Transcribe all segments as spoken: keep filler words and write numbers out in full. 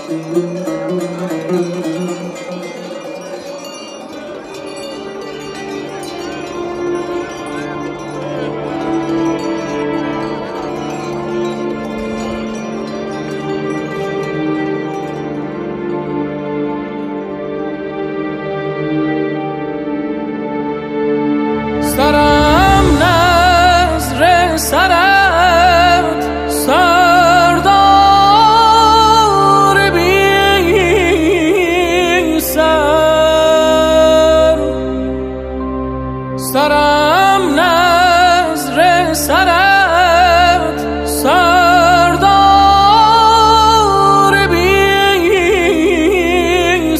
سرم نظر سرت سردار بی سر، سرم نظر سرت سردار بی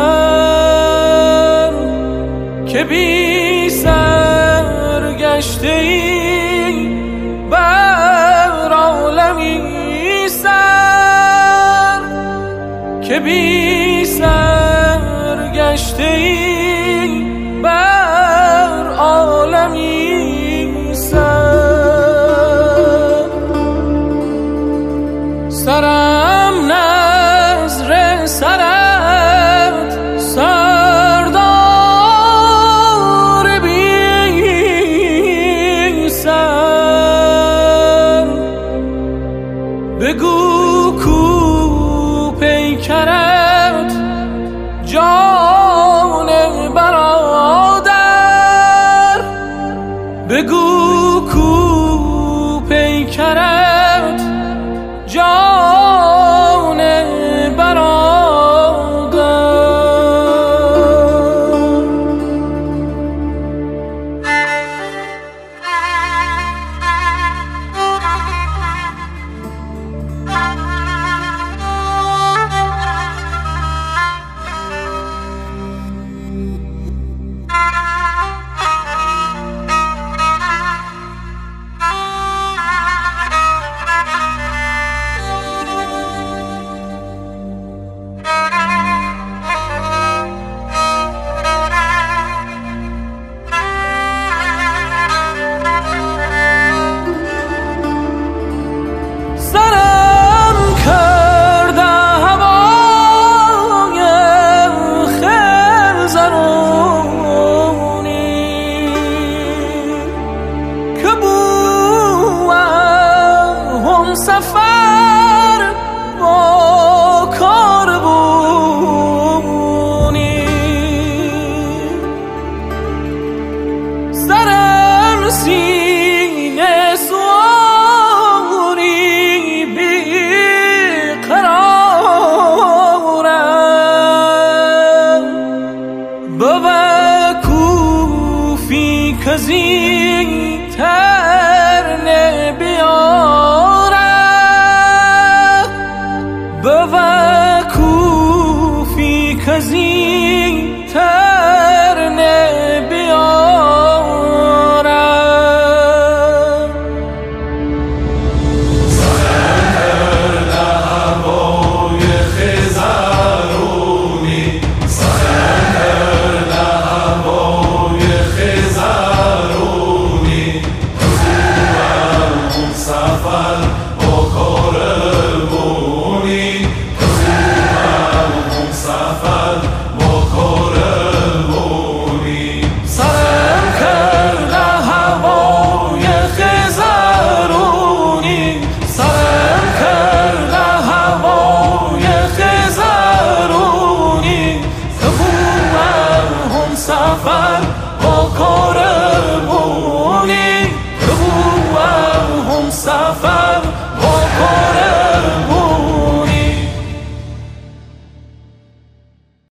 سر که بی سر گشته ای بر عالمی سر، که بی سر گشته ای بر عالمی سر. سرم نظر سرت سردار بی سر، بگو کو پیکرت جان برادر، بگو کو پیکرت جان برادر. سفر